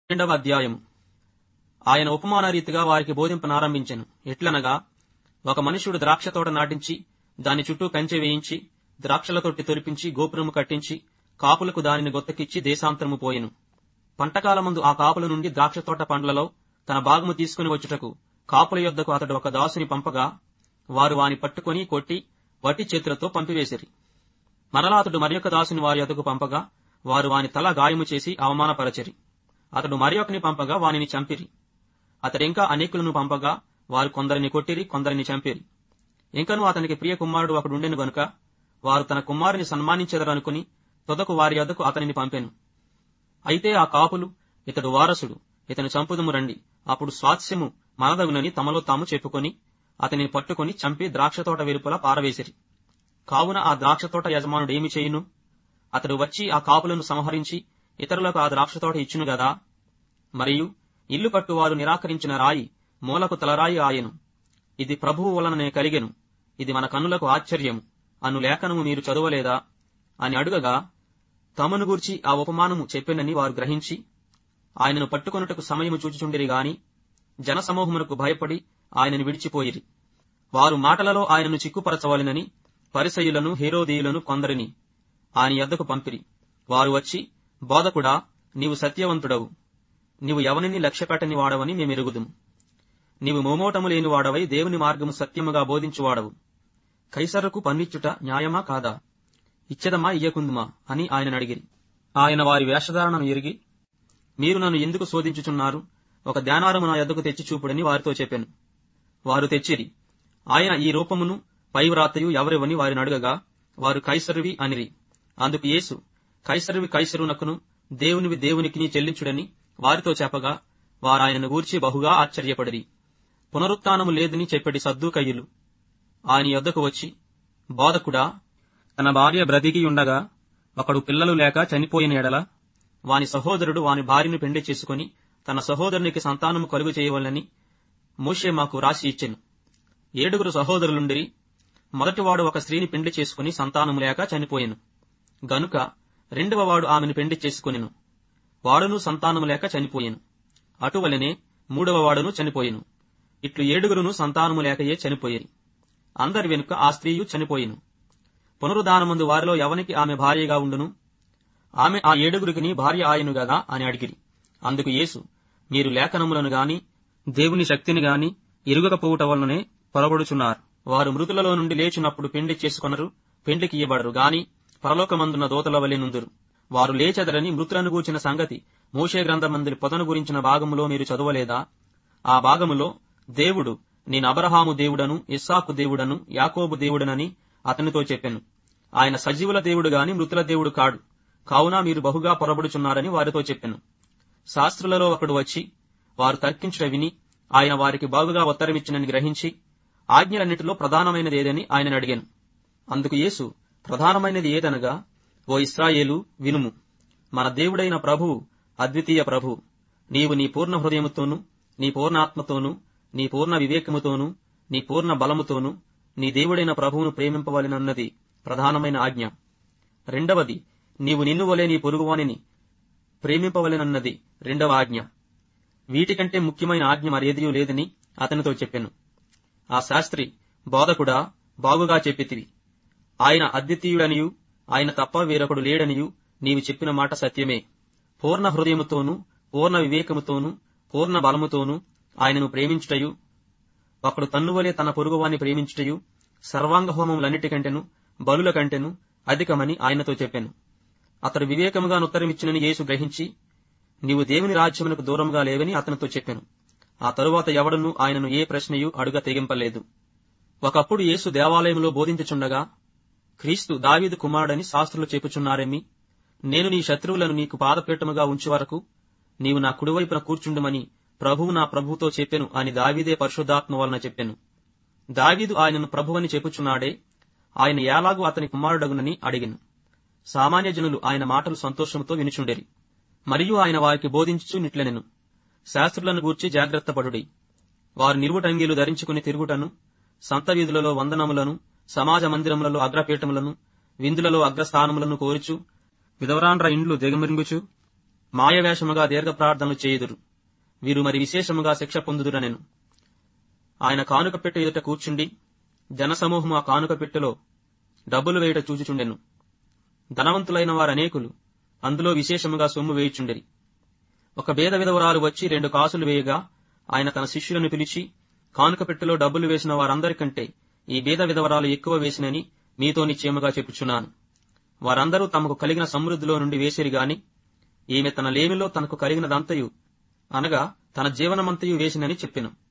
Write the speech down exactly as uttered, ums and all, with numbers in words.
రెండవ అధ్యాయం. ఆయన ఉపమాన రీతిగా వారికి బోధింపనారంభించెను. ఎట్లనగా, ఒక మనుష్యుడు ద్రాక్ష తోట నాటించి దాని చుట్టూ కంచె వేయించి ద్రాక్షల తొట్టి తొలిపించి గోపురము కట్టించి కాపులకు దానిని గొత్తకిచ్చి దేశాంతరము పోయెను. పంటకాలమందు ఆ కాపుల నుండి ద్రాక్ష తోట పండ్లలో తన భాగము తీసుకుని వచ్చుటకు కాపుల యొద్దకు అతడు ఒక దాసుని పంపగా, వారు వాని పట్టుకుని కొట్టి వట్టి చేతులతో పంపివేసిరి. మరలా అతడు మరియొక దాసుని వారి యొద్దకు పంపగా, వారు వాని తల గాయము చేసి అవమానపరచిరి. అతడు మరియొకని పంపగా వానిని చంపిరి. అతడింకా అనేకులను పంపగా, వారు కొందరిని కొట్టిరి, కొందరిని చంపిరి. ఇంకనూ అతనికి ప్రియ కుమారుడు ఒకడుండెను గనుక వారు తన కుమారుని సన్మానించెదరనుకుని తొదకు వారి యొద్దకు అతనిని పంపెను. అయితే ఆ కాపులు, ఇతడు వారసుడు, ఇతను చంపుదుము రండి, అప్పుడు స్వాస్థ్యము మనదగునని తమలో తాము చెప్పుకొని అతనిని పట్టుకుని చంపి ద్రాక్షతోట వెలుపల పారవేసిరి. కావున ఆ ద్రాక్షతోట యజమానుడు ఏమి చేయును? అతడు వచ్చి ఆ కాపులను సంహరించి ఇతరులకు ఆ ద్రాక్షతోట ఇచ్చును గదా. మరియు ఇల్లు కట్టువారు నిరాకరించిన రాయి మూలకు తలరాయి ఆయెను. ఇది ప్రభువు వలననే కలిగెను, ఇది మన కన్నులకు ఆశ్చర్యము అను లేఖనము మీరు చదువలేదా అని అడుగగా, తమను గూర్చి ఆ ఉపమానము చెప్పెనని వారు గ్రహించి ఆయనను పట్టుకొనుటకు సమయము చూచుచుండిరి గాని జనసమూహమునకు భయపడి ఆయనను విడిచిపోయిరి. వారు మాటలలో ఆయనను చిక్కుపరచవలెనని పరిసయ్యులను హేరోదీయులను కొందరిని ఆయన యొద్దకు పంపిరి. వారు వచ్చి, బోధకుడా, నీవు సత్యవంతుడవు, నీవు ఎవనిని లక్ష్యపెట్టని వాడవని మేమెరుగుదుము. నీవు మోమోటము లేని వాడవై దేవుని మార్గము సత్యముగా బోధించువాడవు. కైసరుకు పన్నిచ్చుట న్యాయమా కాదా? ఇచ్చెదమా ఇయ్యకుందుమా అని ఆయనను అడిగిరి. ఆయన వారి వేషధారణను ఎరిగి, మీరు నన్ను ఎందుకు శోధించుచున్నారు? ఒక దేనారము నా యొద్దకు తెచ్చి చూపుడని వారితో చెప్పెను. వారు తెచ్చిరి. ఆయన ఈ రూపమును పై వ్రాతయు ఎవరెవని వారిని అడుగగా, వారు కైసరువి అనిరి. అందుకు యేసు, కైసరువి కైసరునకును దేవునివి దేవునికిని చెల్లించుడని వారితో చెప్పగా, వారాయనను గూర్చి బహుగా ఆశ్చర్యపడిరి. పునరుత్థానము లేదని చెప్పెడి సద్దూకయ్యులు ఆయన యొద్దకు వచ్చి, బోధకుడా, తన భార్య బ్రతికియుండగా ఒకడు పిల్లలు లేక చనిపోయిన ఎడల వాని సహోదరుడు వాని భార్యను పెండి చేసుకుని తన సహోదరునికి సంతానము కలుగు చేయవలనని మోషే మాకు రాసి ఇచ్చెను. ఏడుగురు సహోదరులుండిరి. మొదటివాడు ఒక స్త్రీని పెండి చేసుకుని సంతానము లేక చనిపోయెను. గనుక రెండవ వాడు ఆమెను పెండి చేసుకునెను. వాడును సంతానము లేక చనిపోయెను. అటువలనే మూడవ వాడును చనిపోయెను. ఇట్లు ఏడుగురును సంతానము లేకయే చనిపోయేరి. అందరి వెనుక ఆ స్త్రీయు చనిపోయెను. పునరుద్ధానమందు వారిలో ఎవనికి ఆమె భార్యగా ఉండును? ఆమె ఆ ఏడుగురికి భార్య ఆయను గదా అని అడిగిరి. అందుకు యేసు, మీరు లేఖనములను గాని దేవుని శక్తిని గాని ఎరుగకపోవుట వలననే పొరబడుచున్నారు. వారు మృతులలో నుండి లేచినప్పుడు పెండ్లి చేసుకొనరు, పెండ్లికి ఇయ్యబడరు గాని పరలోకమందున్న దూతల వలె నుందురు. వారు లేచెదరని మృతులను గూర్చిన సంగతి మోషే గ్రంథమందలి పొదను గురించిన భాగములో మీరు చదవలేదా? ఆ భాగములో దేవుడు, నేను అబ్రహాము దేవుడను, ఇస్సాకు దేవుడను, యాకోబు దేవుడనని అతనితో చెప్పెను. ఆయన సజీవుల దేవుడు గాని మృతుల దేవుడు కాడు. కావున మీరు బహుగా పొరబడుచున్నారని వారితో చెప్పెను. శాస్త్రులలో ఒకడు వచ్చి వారు తర్కించుట విని ఆయన వారికి బాగుగా ఉత్తరమిచ్చినని గ్రహించి, ఆజ్ఞలన్నిటిలో ప్రధానమైనది ఏదని ఆయనను అడిగాను. అందుకు యేసు, ప్రధానమైనది ఏదనగా, ఓ ఇశ్రాయేలు, వినుము. మన దేవుడైన ప్రభువు అద్వితీయ ప్రభువు. నీవు నీ పూర్ణ హృదయముతోనూ, నీ పూర్ణాత్మతోనూ, నీ పూర్ణ వివేకముతోనూ, నీ పూర్ణ బలముతోనూ నీ దేవుడైన ప్రభువును ప్రేమింపవలెనన్నది ప్రధానమైన ఆజ్ఞ. రెండవది, నీవు నిన్ను వలె నీ పొరుగువానిని ప్రేమింపవలెనన్నది రెండవ ఆజ్ఞ. వీటికంటే ముఖ్యమైన ఆజ్ఞ మరేదియూ లేదని అతనితో చెప్పెను. ఆ శాస్త్రి, బోధకుడా, బాగుగా చెప్పితివి. ఆయన అద్వితీయుడనియు ఆయన తప్ప వేరొకడు లేడనియు నీవు చెప్పిన మాట సత్యమే. పూర్ణ హృదయముతోనూ, పూర్ణ వివేకముతోనూ, పూర్ణ బలముతోనూ ఆయనను ప్రేమించుటయు, ఒకడు తన్నువలే తన పొరుగువాన్ని ప్రేమించుటయు సర్వాంగ హోమములన్నిటికంటెను బలుల కంటెను అధికమని ఆయనతో చెప్పెను. అతడు వివేకముగా ఉత్తరమిచ్చినని యేసు గ్రహించి, నీవు దేవుని రాజ్యమునకు దూరముగా లేవని అతనితో చెప్పెను. ఆ తరువాత ఎవడనూ ఆయనను ఏ ప్రశ్నయు అడుగ తెగింపలేదు. ఒకప్పుడు యేసు దేవాలయంలో బోధించుచుండగా, క్రీస్తు దావీదు కుమారుడని శాస్త్రులు చెప్పుచున్నారేమి? నేను నీ శత్రువులను నీకు పాదపీఠముగా ఉంచు వరకు నీవు నా కుడివైపున కూర్చుండుమని ప్రభువు నా ప్రభువుతో చెప్పెను అని దావీదే పరిశుద్ధాత్మ వలన చెప్పెను. దావీదు ఆయనను ప్రభువని చెప్పుచున్నాడే, ఆయన ఎలాగూ అతని కుమారుడగునని అడిగెను. సామాన్య జనులు ఆయన మాటలు సంతోషంతో వినుచుండెరి. మరియు ఆయన వారికి బోధించుచు నిట్లనెను, శాస్త్రులను గూర్చి జాగ్రత్త పడుడి. వారు నిలువుటంగీలు ధరించుకుని తిరుగుటను, సంత వీధులలో వందనములను, సమాజ మందిరములలో అగ్రపీఠములను, విందులలో అగ్రస్థానములను కోరుచు, విధవరాండ్ర ఇండ్లు దిగమిరింగుచు, మాయవేషముగా దీర్ఘ ప్రార్థనలు చేయుదురు. వీరు మరి విశేషముగా శిక్ష పొందుదురనెను. ఆయన కానుక పెట్టె ఎదుట కూర్చుండి జనసమూహము ఆ కానుక పెట్టెలో డబ్బులు వేయుట చూచుచుండెను. ధనవంతులైన వారనేకులు అందులో విశేషముగా సొమ్ము వేయుచుండిరి. ఒక బేద విధవరాలు వచ్చి రెండు కాసులు వేయగా ఆయన తన శిష్యులను పిలిచి, కానుక పెట్టెలో డబ్బులు వేసిన వారందరికంటే ఈ బేద విధవరాలు ఎక్కువ వేసినని మీతో నిశ్చయముగా చెప్పుచున్నాను. వారందరూ తమకు కలిగిన సమృద్ధిలో నుండి వేసిరి గాని ఈమె తన లేమిలో తనకు కలిగినదంతయు అనగా తన జీవనమంతయు వేసినని చెప్పెను.